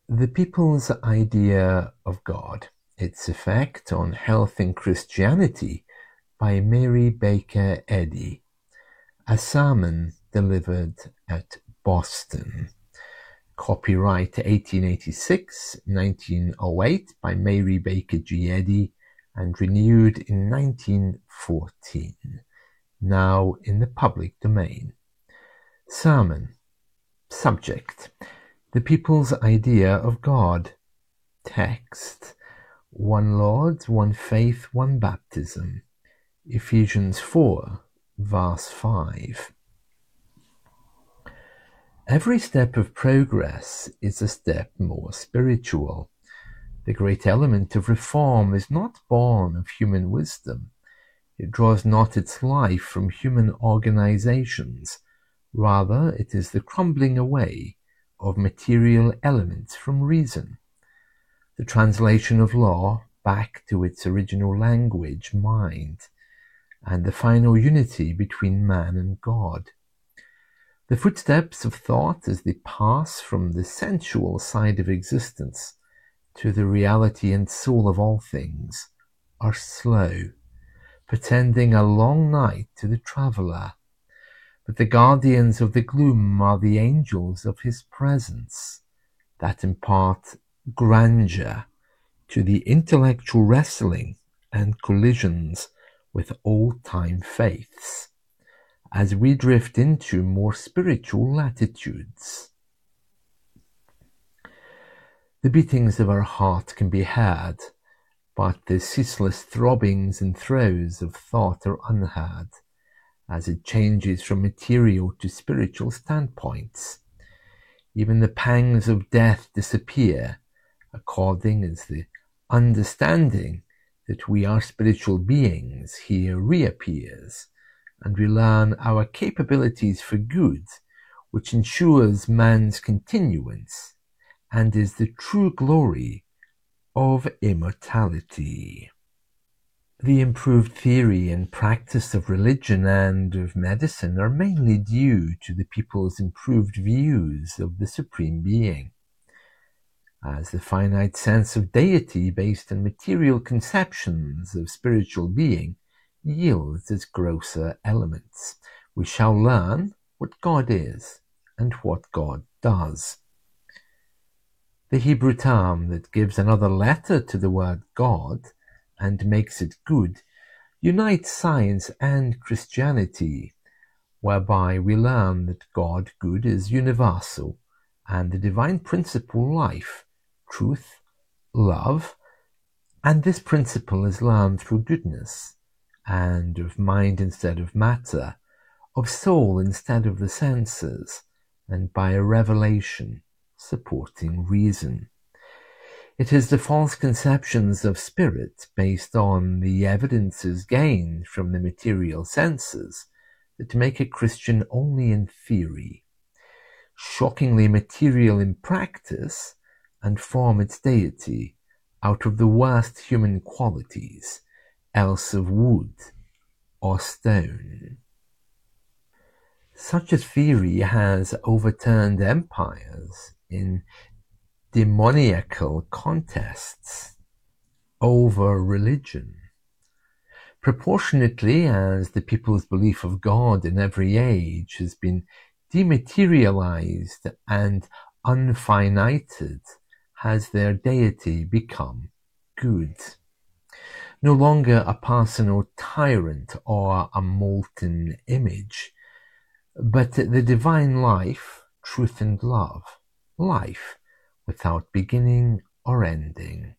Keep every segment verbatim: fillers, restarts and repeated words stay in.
The People's Idea of God, Its Effect on Health in Christianity by Mary Baker Eddy. A sermon delivered at Boston. Copyright eighteen eighty-six to nineteen oh eight by Mary Baker G. Eddy and renewed in nineteen fourteen. Now in the public domain. Sermon. Subject. The People's Idea of God. Text. One Lord, one faith, one baptism. Ephesians four, verse five. Every step of progress is a step more spiritual. The great element of reform is not born of human wisdom. It draws not its life from human organizations. Rather, it is the crumbling away of material elements from reason. The translation of law back to its original language, mind, and the final unity between man and God. The footsteps of thought as they pass from the sensual side of existence to the reality and soul of all things are slow, pretending a long night to the traveller. But the guardians of the gloom are the angels of his presence that impart grandeur to the intellectual wrestling and collisions with old-time faiths, as we drift into more spiritual latitudes. The beatings of our heart can be heard, but the ceaseless throbbings and throes of thought are unheard, as it changes from material to spiritual standpoints. Even the pangs of death disappear, according as the understanding that we are spiritual beings here reappears, and we learn our capabilities for good, which ensures man's continuance, and is the true glory of immortality. The improved theory and practice of religion and of medicine are mainly due to the people's improved views of the Supreme Being, as the finite sense of deity based on material conceptions of spiritual being yields its grosser elements. We shall learn what God is and what God does. The Hebrew term that gives another letter to the word God and makes it good, unites science and Christianity, whereby we learn that God good is universal, and the divine principle life, truth, love, and this principle is learned through goodness, and of mind instead of matter, of soul instead of the senses, and by a revelation supporting reason. It is the false conceptions of spirit based on the evidences gained from the material senses that make a Christian only in theory, shockingly material in practice, and form its deity out of the worst human qualities, else of wood or stone. Such a theory has overturned empires in demoniacal contests over religion. Proportionately as the people's belief of God in every age has been dematerialized and unfinited, has their deity become good. No longer a personal tyrant or a molten image, but the divine life, truth and love, life without beginning or ending.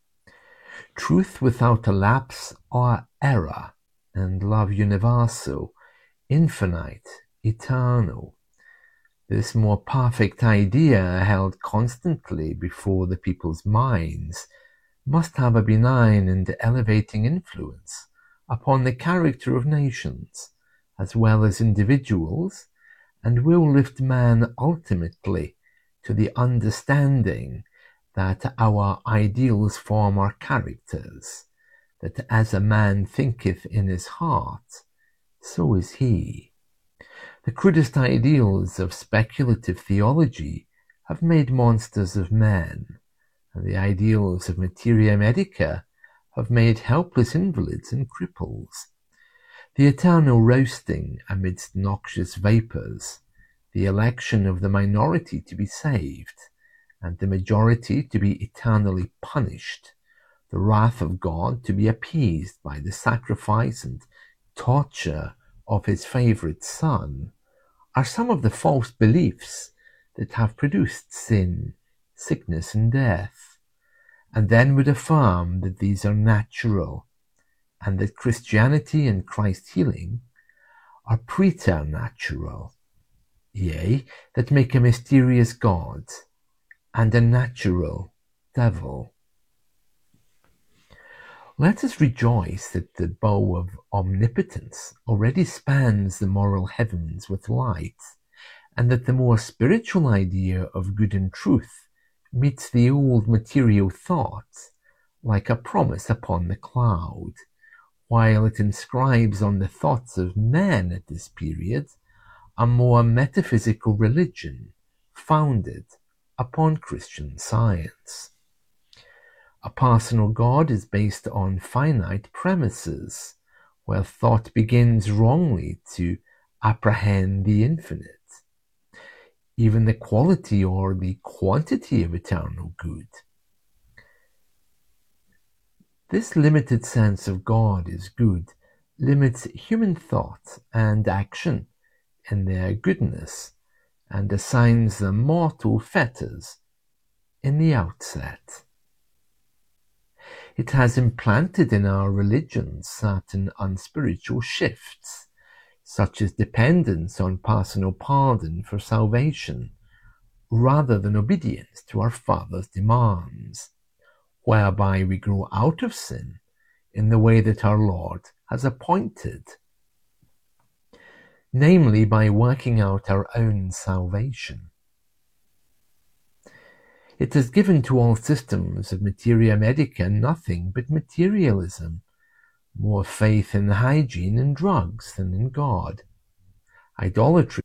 Truth without a lapse or error, and love universal, infinite, eternal. This more perfect idea, held constantly before the people's minds, must have a benign and elevating influence upon the character of nations, as well as individuals, and will lift man ultimately to the understanding that our ideals form our characters, that as a man thinketh in his heart, so is he. The crudest ideals of speculative theology have made monsters of men, and the ideals of materia medica have made helpless invalids and cripples. The eternal roasting amidst noxious vapours, the election of the minority to be saved, and the majority to be eternally punished, the wrath of God to be appeased by the sacrifice and torture of his favourite Son, are some of the false beliefs that have produced sin, sickness, and death, and then would affirm that these are natural, and that Christianity and Christ healing are preternatural, yea, that make a mysterious God and a natural devil. Let us rejoice that the bow of omnipotence already spans the moral heavens with light, and that the more spiritual idea of good and truth meets the old material thought like a promise upon the cloud, while it inscribes on the thoughts of men at this period a more metaphysical religion founded upon Christian science. A personal God is based on finite premises, where thought begins wrongly to apprehend the infinite. Even the quality or the quantity of eternal good. This limited sense of God is good limits human thought and action in their goodness, and assigns them mortal fetters in the outset. It has implanted in our religions certain unspiritual shifts, such as dependence on personal pardon for salvation, rather than obedience to our Father's demands, whereby we grow out of sin in the way that our Lord has appointed, namely by working out our own salvation. It has given to all systems of materia medica nothing but materialism, more faith in hygiene and drugs than in God. Idolatry.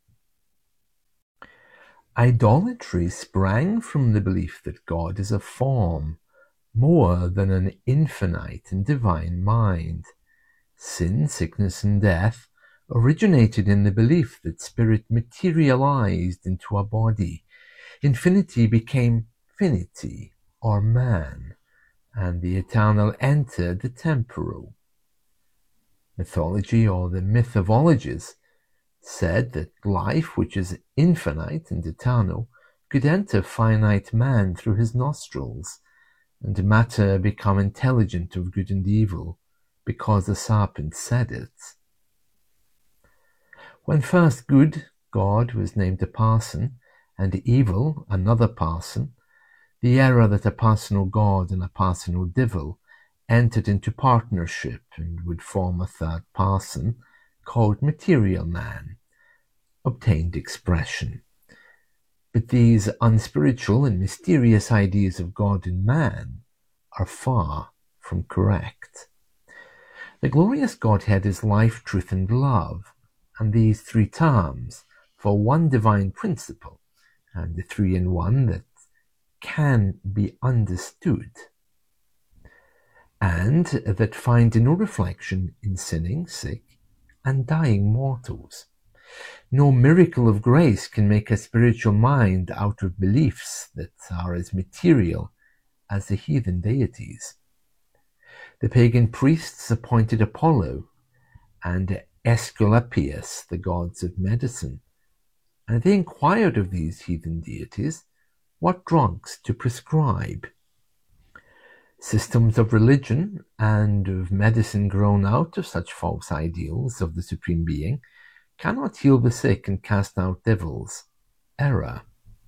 Idolatry sprang from the belief that God is a form, more than an infinite and divine mind. Sin, sickness, and death originated in the belief that spirit materialized into a body. Infinity became finity, or man, and the eternal entered the temporal. Mythology, or the mythologies, said that life, which is infinite and eternal, could enter finite man through his nostrils, and matter become intelligent of good and evil, because the serpent said it. When first good, God, was named a person, and evil, another person, the error that a personal God and a personal devil entered into partnership and would form a third person, called material man, obtained expression. But these unspiritual and mysterious ideas of God and man are far from correct. The glorious Godhead is life, truth, and love, and these three terms for one divine principle, and the three in one that can be understood, and that find no reflection in sinning, sick, and dying mortals. No miracle of grace can make a spiritual mind out of beliefs that are as material as the heathen deities. The pagan priests appointed Apollo and Aesculapius the gods of medicine, and they inquired of these heathen deities what drugs to prescribe. Systems of religion and of medicine grown out of such false ideals of the Supreme Being cannot heal the sick and cast out devils. Error.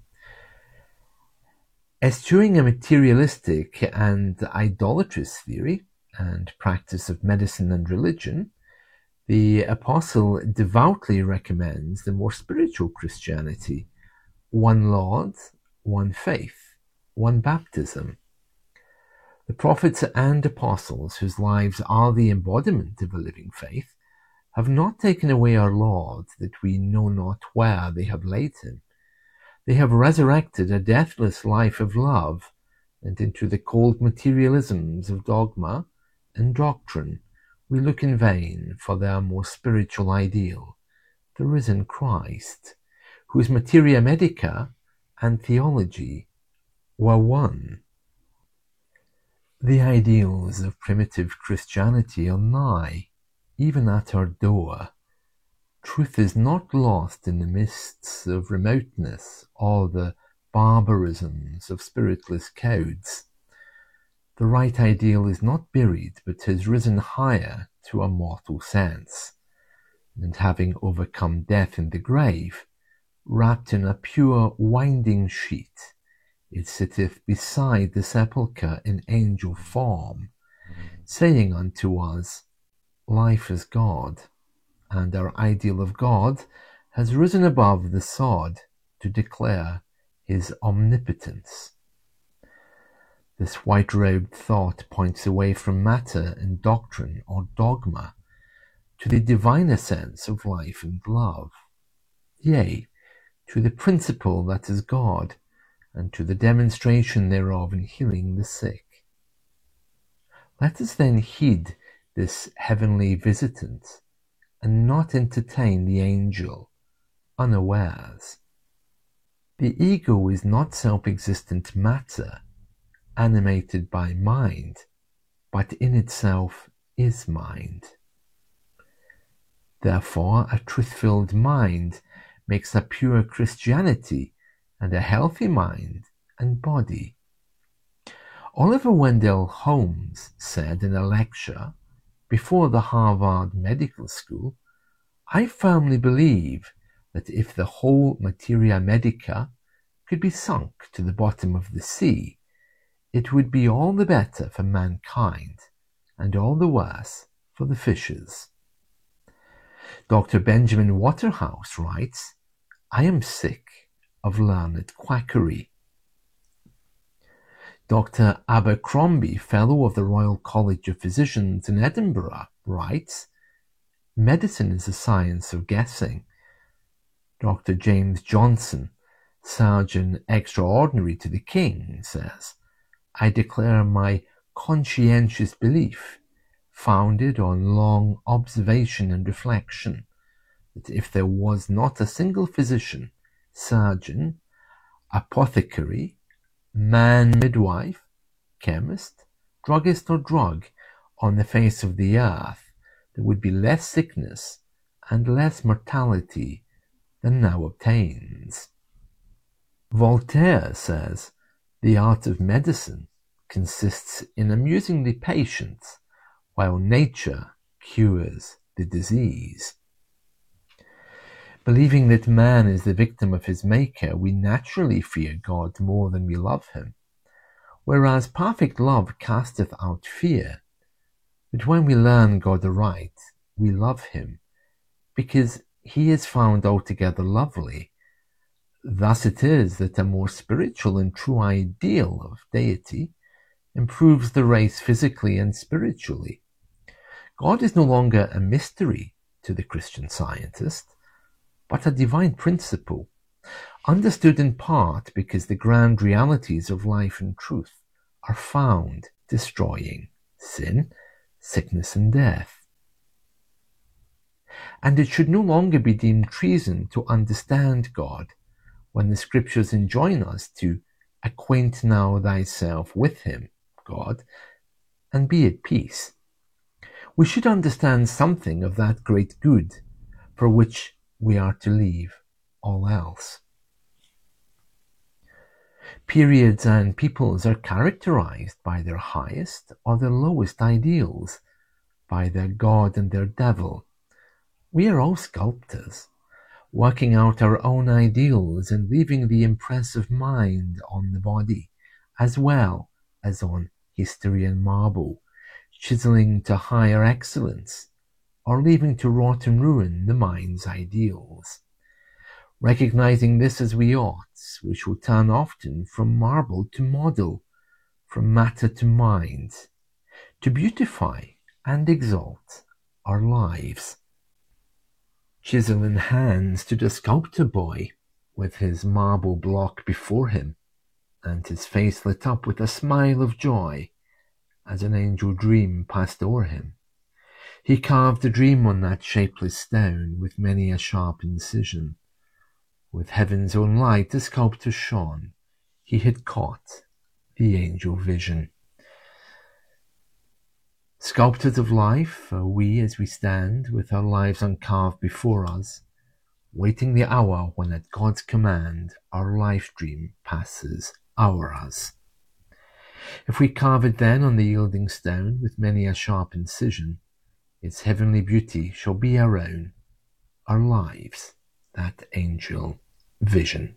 Eschewing a materialistic and idolatrous theory and practice of medicine and religion, the Apostle devoutly recommends the more spiritual Christianity, one Lord, one faith, one baptism. The prophets and apostles, whose lives are the embodiment of a living faith, have not taken away our Lord, that we know not where they have laid him. They have resurrected a deathless life of love, and into the cold materialisms of dogma and doctrine we look in vain for their more spiritual ideal, the risen Christ, whose materia medica and theology were one. The ideals of primitive Christianity are nigh, even at our door. Truth is not lost in the mists of remoteness or the barbarisms of spiritless codes. The right ideal is not buried, but has risen higher to a mortal sense, and having overcome death in the grave, wrapped in a pure winding sheet, it sitteth beside the sepulchre in angel form, saying unto us, Life is God, and our ideal of God has risen above the sod to declare his omnipotence. This white-robed thought points away from matter and doctrine or dogma to the diviner sense of life and love, yea, to the principle that is God, and to the demonstration thereof in healing the sick. Let us then heed this heavenly visitant, and not entertain the angel unawares. The ego is not self-existent matter, animated by mind, but in itself is mind. Therefore, a truth-filled mind makes a pure Christianity and a healthy mind and body. Oliver Wendell Holmes said in a lecture before the Harvard Medical School, I firmly believe that if the whole materia medica could be sunk to the bottom of the sea, it would be all the better for mankind and all the worse for the fishes. Doctor Benjamin Waterhouse writes, I am sick of learned quackery. Doctor Abercrombie, Fellow of the Royal College of Physicians in Edinburgh, writes, Medicine is a science of guessing. Doctor James Johnson, Surgeon Extraordinary to the King, says, I declare my conscientious belief, founded on long observation and reflection, that if there was not a single physician, surgeon, apothecary, man midwife, chemist, druggist or drug on the face of the earth, there would be less sickness and less mortality than now obtains. Voltaire says, the art of medicine consists in amusing the patient, while nature cures the disease. Believing that man is the victim of his maker, we naturally fear God more than we love him, whereas perfect love casteth out fear. But when we learn God aright, we love him, because he is found altogether lovely. Thus it is that a more spiritual and true ideal of deity improves the race physically and spiritually. God is no longer a mystery to the Christian scientist, but a divine principle, understood in part because the grand realities of life and truth are found destroying sin, sickness, and death. And it should no longer be deemed treason to understand God when the scriptures enjoin us to acquaint now thyself with him, God, and be at peace. We should understand something of that great good for which we are to leave all else. Periods and peoples are characterized by their highest or their lowest ideals, by their God and their devil. We are all sculptors, working out our own ideals and leaving the impress of mind on the body, as well as on history and marble, chiseling to higher excellence, or leaving to rot and ruin the mind's ideals. Recognizing this as we ought, we shall turn often from marble to model, from matter to mind, to beautify and exalt our lives. Chisel in hands to the sculptor boy, with his marble block before him, and his face lit up with a smile of joy as an angel dream passed o'er him. He carved a dream on that shapeless stone with many a sharp incision. With heaven's own light the sculptor shone, he had caught the angel vision. Sculptors of life are we as we stand with our lives uncarved before us, waiting the hour when at God's command our life dream passes o'er us. If we carve it then on the yielding stone with many a sharp incision, its heavenly beauty shall be our own, our lives that angel vision.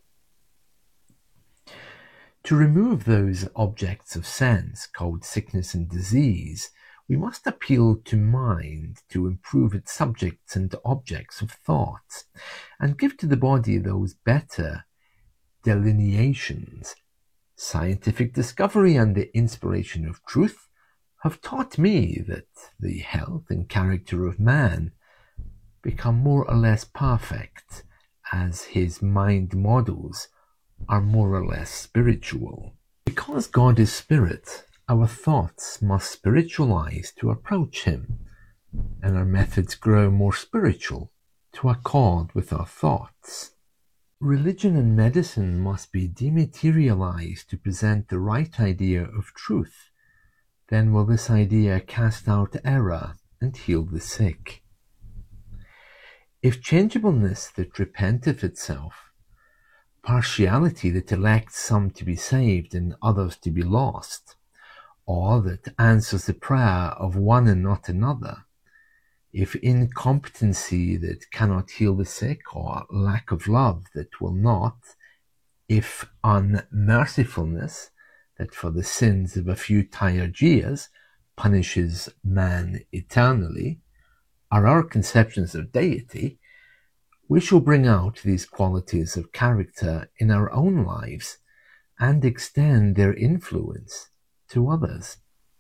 To remove those objects of sense called sickness and disease, we must appeal to mind to improve its subjects and objects of thought, and give to the body those better delineations. Scientific discovery and the inspiration of truth have taught me that the health and character of man become more or less perfect as his mind models are more or less spiritual. Because God is spirit, our thoughts must spiritualize to approach him, and our methods grow more spiritual to accord with our thoughts. Religion and medicine must be dematerialized to present the right idea of truth. Then will this idea cast out error and heal the sick. If changeableness that repenteth itself, partiality that elects some to be saved and others to be lost, or that answers the prayer of one and not another, if incompetency that cannot heal the sick, or lack of love that will not, if unmercifulness that for the sins of a few tired years punishes man eternally, are our conceptions of deity, we shall bring out these qualities of character in our own lives and extend their influence to others.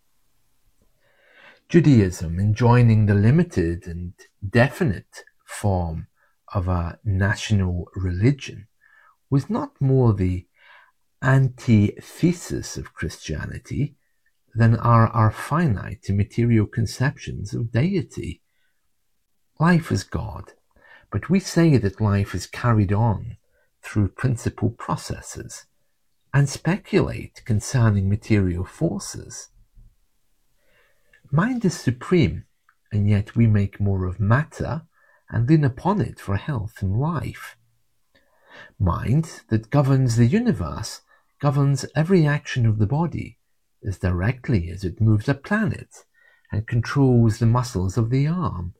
Judaism, enjoining the limited and definite form of a national religion, was not more the antithesis of Christianity than are our finite and material conceptions of deity. Life is God, but we say that life is carried on through principal processes and speculate concerning material forces. Mind is supreme, and yet we make more of matter and lean upon it for health and life. Mind that governs the universe governs every action of the body as directly as it moves a planet and controls the muscles of the arm.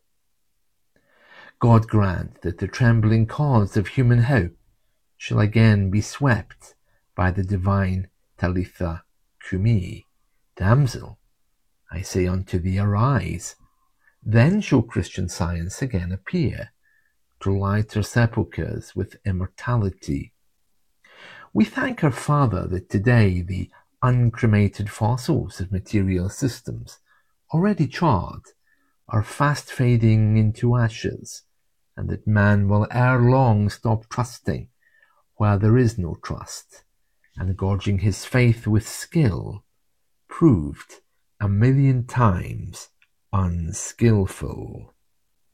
God grant that the trembling cause of human hope shall again be swept by the divine Talitha Cumi, Damsel, I say unto thee, arise. Then shall Christian science again appear, to light our sepulchres with immortality. We thank our Father that today the uncremated fossils of material systems, already charred, are fast fading into ashes, and that man will ere long stop trusting where there is no trust, and gorging his faith with skill, proved a million times unskillful.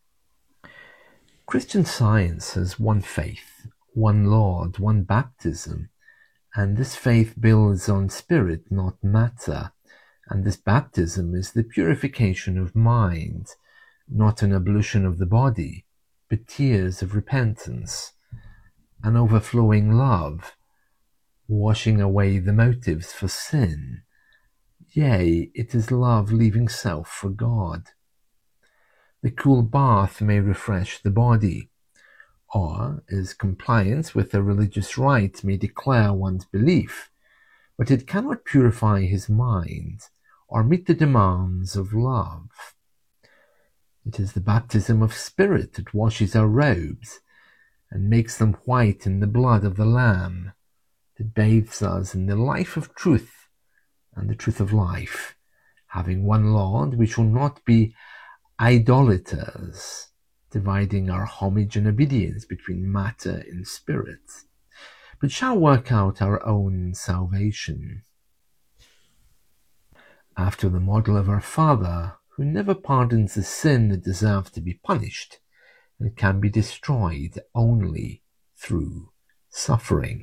Christian Science has one faith, one Lord, one baptism, and this faith builds on spirit, not matter, and this baptism is the purification of mind, not an ablution of the body, but tears of repentance, an overflowing love, washing away the motives for sin. Yea, it is love leaving self for God. The cool bath may refresh the body, or, as compliance with a religious rite may declare one's belief, but it cannot purify his mind or meet the demands of love. It is the baptism of spirit that washes our robes and makes them white in the blood of the Lamb, that bathes us in the life of truth and the truth of life. Having one Lord, we shall not be idolaters, dividing our homage and obedience between matter and spirit. but shall work out our own salvation after the model of our Father, who never pardons the sin that deserves to be punished and can be destroyed only through suffering.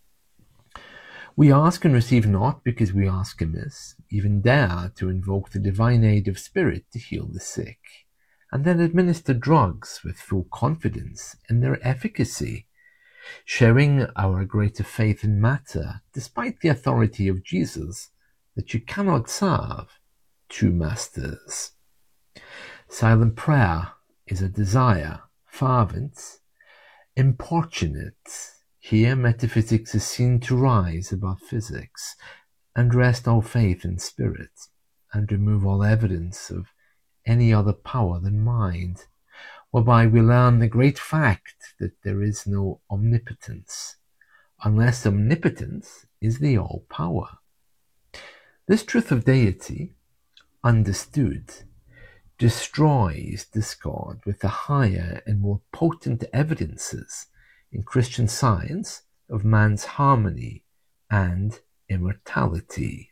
We ask and receive not because we ask amiss, even dare to invoke the divine aid of spirit to heal the sick, and then administer drugs with full confidence in their efficacy, sharing our greater faith in matter, despite the authority of Jesus, that you cannot serve two masters. Silent prayer is a desire, fervent, importunate. Here metaphysics is seen to rise above physics, and rest all faith in spirit, and remove all evidence of any other power than mind, whereby we learn the great fact that there is no omnipotence, unless omnipotence is the all-power. This truth of deity, understood, destroys discord with the higher and more potent evidences in Christian science of man's harmony and immortality.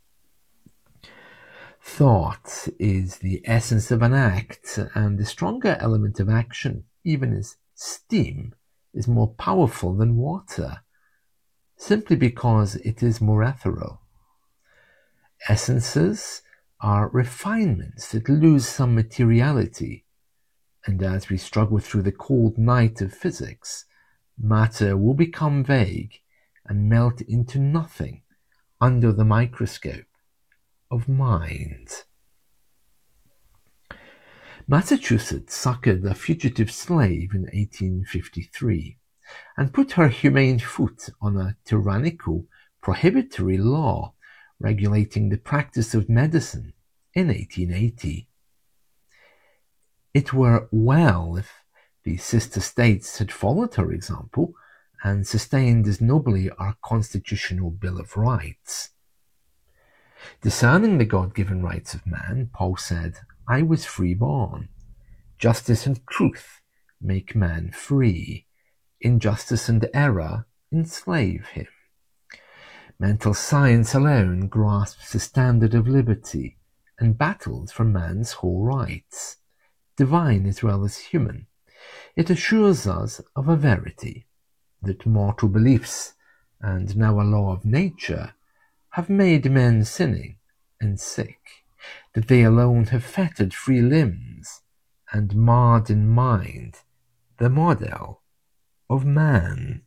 Thought is the essence of an act, and the stronger element of action, even as steam, is more powerful than water, simply because it is more ethereal. Essences are refinements that lose some materiality, and as we struggle through the cold night of physics, matter will become vague and melt into nothing under the microscope of mind. Massachusetts succored a fugitive slave in eighteen fifty-three and put her humane foot on a tyrannical, prohibitory law regulating the practice of medicine in eighteen eighty. It were well if the sister states had followed her example and sustained as nobly our constitutional Bill of Rights. Discerning the God-given rights of man, Paul said, I was free-born. Justice and truth make man free. Injustice and error enslave him. Mental science alone grasps the standard of liberty and battles for man's whole rights, divine as well as human. It assures us of a verity, that mortal beliefs, and now a law of nature, have made men sinning and sick, that they alone have fettered free limbs, and marred in mind the model of man.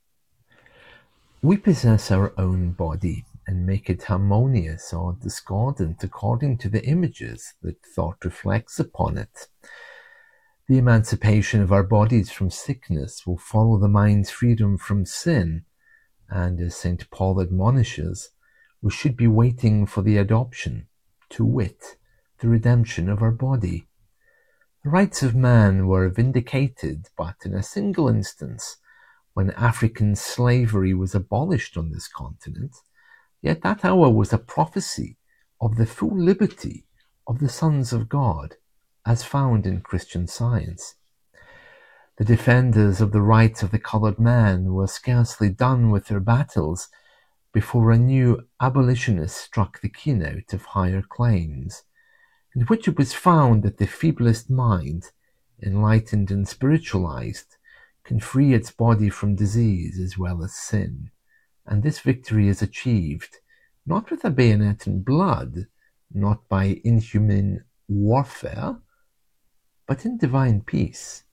We possess our own body, and make it harmonious or discordant according to the images that thought reflects upon it. The emancipation of our bodies from sickness will follow the mind's freedom from sin, and as Saint Paul admonishes, we should be waiting for the adoption, to wit, the redemption of our body. The rights of man were vindicated but in a single instance, when African slavery was abolished on this continent, yet that hour was a prophecy of the full liberty of the sons of God, as found in Christian Science. The defenders of the rights of the colored man were scarcely done with their battles before a new abolitionist struck the keynote of higher claims, in which it was found that the feeblest mind, enlightened and spiritualized, can free its body from disease as well as sin, and this victory is achieved not with a bayonet and blood, not by inhuman warfare, but in divine peace.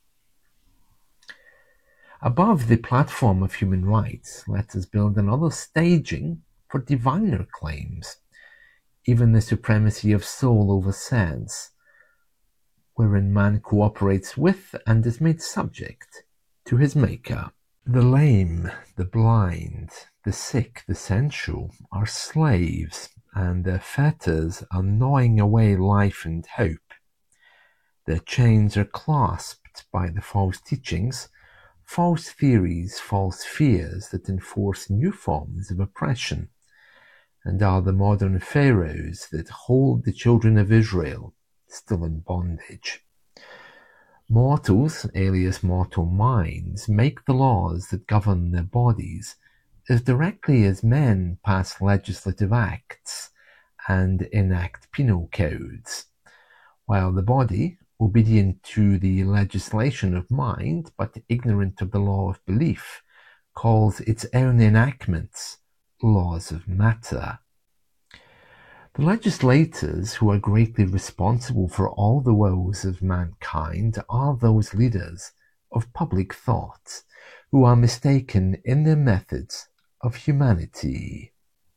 Above the platform of human rights, let us build another staging for diviner claims, even the supremacy of soul over sense, wherein man cooperates with and is made subject to his maker. The lame, the blind, the sick, the sensual are slaves, and their fetters are gnawing away life and hope. Their chains are clasped by the false teachings, false theories, false fears that enforce new forms of oppression, and are the modern pharaohs that hold the children of Israel still in bondage. Mortals, alias mortal minds, make the laws that govern their bodies as directly as men pass legislative acts and enact penal codes, while the body, obedient to the legislation of mind but ignorant of the law of belief, calls its own enactments laws of matter. The legislators who are greatly responsible for all the woes of mankind are those leaders of public thought who are mistaken in their methods of humanity.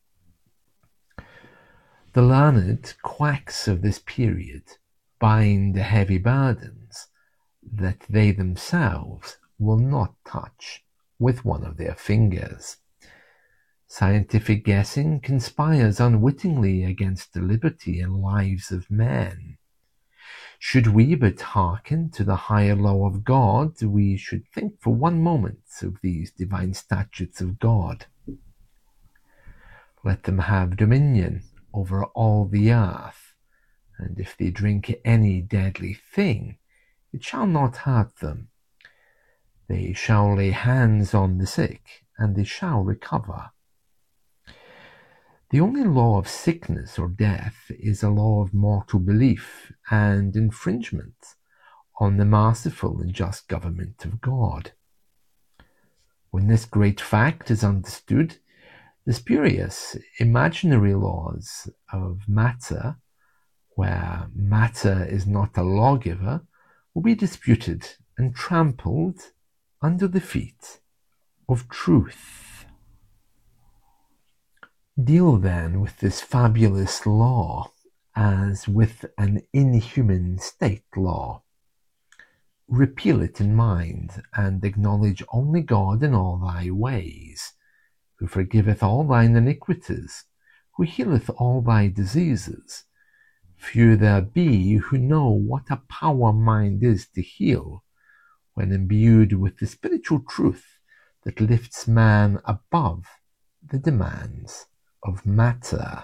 The learned quacks of this period bind heavy burdens that they themselves will not touch with one of their fingers. Scientific guessing conspires unwittingly against the liberty and lives of men. Should we but hearken to the higher law of God, we should think for one moment of these divine statutes of God. Let them have dominion over all the earth, and if they drink any deadly thing, it shall not hurt them. They shall lay hands on the sick, and they shall recover. The only law of sickness or death is a law of mortal belief and infringement on the merciful and just government of God. When this great fact is understood, the spurious imaginary laws of matter, where matter is not a lawgiver, will be disputed and trampled under the feet of truth. Deal then with this fabulous law as with an inhuman state law. Repeal it in mind, and acknowledge only God in all thy ways, who forgiveth all thine iniquities, who healeth all thy diseases. Few there be who know what a power mind is to heal, when imbued with the spiritual truth that lifts man above the demands of matter.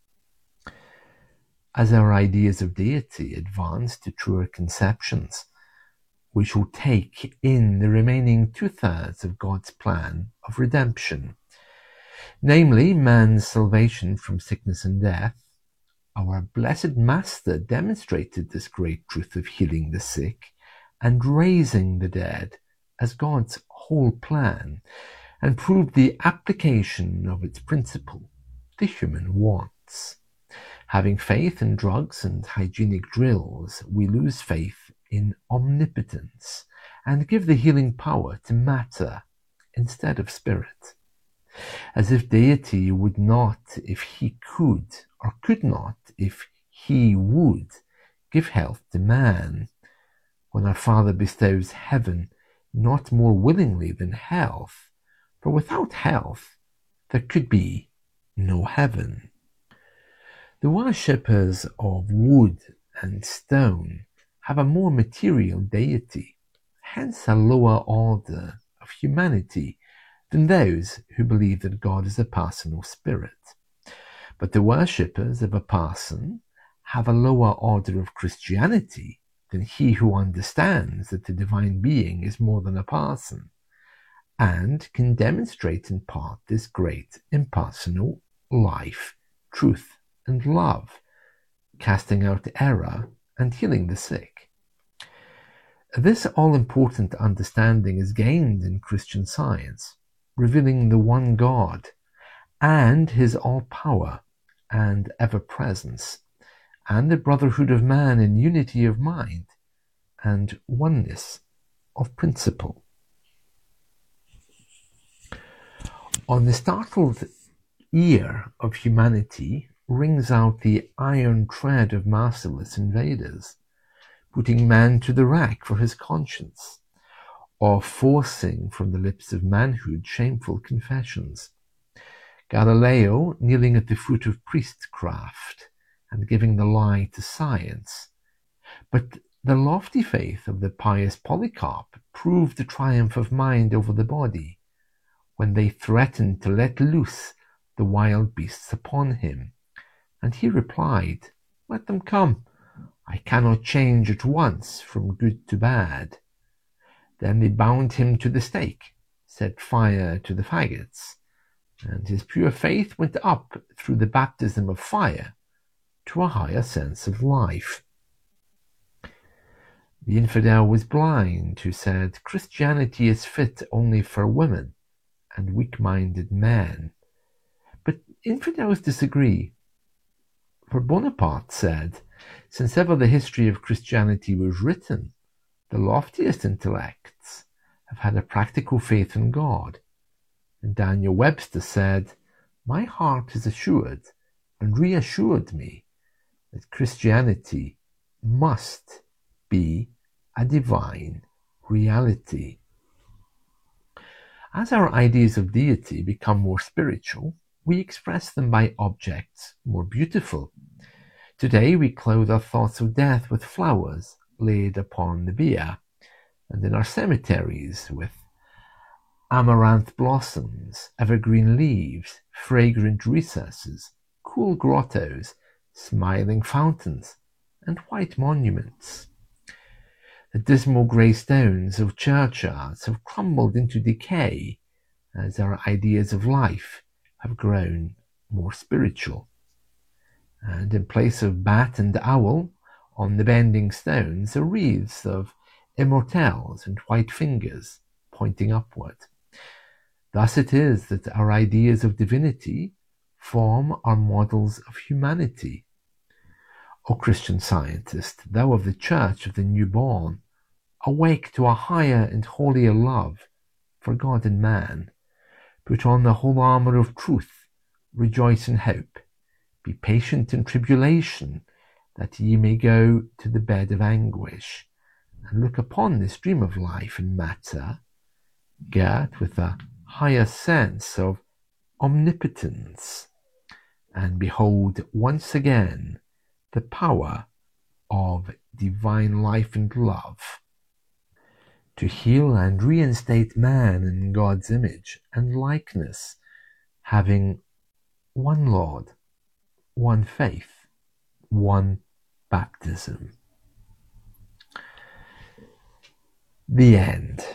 As our ideas of deity advance to truer conceptions, we shall take in the remaining two-thirds of God's plan of redemption, namely man's salvation from sickness and death. Our blessed Master demonstrated this great truth of healing the sick and raising the dead as God's whole plan, and proved the application of its principle to human wants. Having faith in drugs and hygienic drills, we lose faith in omnipotence and give the healing power to matter instead of spirit. As if deity would not, if he could, or could not, if he would, give health to man, when our Father bestows heaven not more willingly than health, for without health there could be no heaven. The worshippers of wood and stone have a more material deity, hence a lower order of humanity than those who believe that God is a personal spirit. But the worshippers of a person have a lower order of Christianity than he who understands that the divine being is more than a person, and can demonstrate in part this great impersonal life, truth, and love, casting out error and healing the sick. This all-important understanding is gained in Christian Science, revealing the one God and his all-power and ever-presence, and the brotherhood of man in unity of mind and oneness of principle. On the startled ear of humanity rings out the iron tread of merciless invaders, putting man to the rack for his conscience, or forcing from the lips of manhood shameful confessions. Galileo kneeling at the foot of priestcraft and giving the lie to science. But the lofty faith of the pious Polycarp proved the triumph of mind over the body, when they threatened to let loose the wild beasts upon him, and he replied, "Let them come, I cannot change at once from good to bad. Then they bound him to the stake, set fire to the faggots, and his pure faith went up through the baptism of fire to a higher sense of life. The infidel was blind who said Christianity is fit only for women and weak-minded men. But infidels disagree. For Bonaparte said, since ever the history of Christianity was written, the loftiest intellects have had a practical faith in God. And Daniel Webster said, my heart is assured and reassured me that Christianity must be a divine reality. As our ideas of deity become more spiritual, we express them by objects more beautiful. Today we clothe our thoughts of death with flowers laid upon the bier, and in our cemeteries with amaranth blossoms, evergreen leaves, fragrant recesses, cool grottos, smiling fountains, and white monuments. The dismal grey stones of churchyards have crumbled into decay as our ideas of life have grown more spiritual. And in place of bat and owl, on the bending stones are wreaths of immortelles and white fingers pointing upward. Thus it is that our ideas of divinity form our models of humanity. O Christian Scientist, thou of the Church of the Newborn, awake to a higher and holier love for God and man. Put on the whole armour of truth, rejoice in hope, be patient in tribulation, that ye may go to the bed of anguish, and look upon this dream of life and matter, girt with a higher sense of omnipotence, and behold once again the power of divine life and love to heal and reinstate man in God's image and likeness, having one Lord, one faith, one baptism. The end.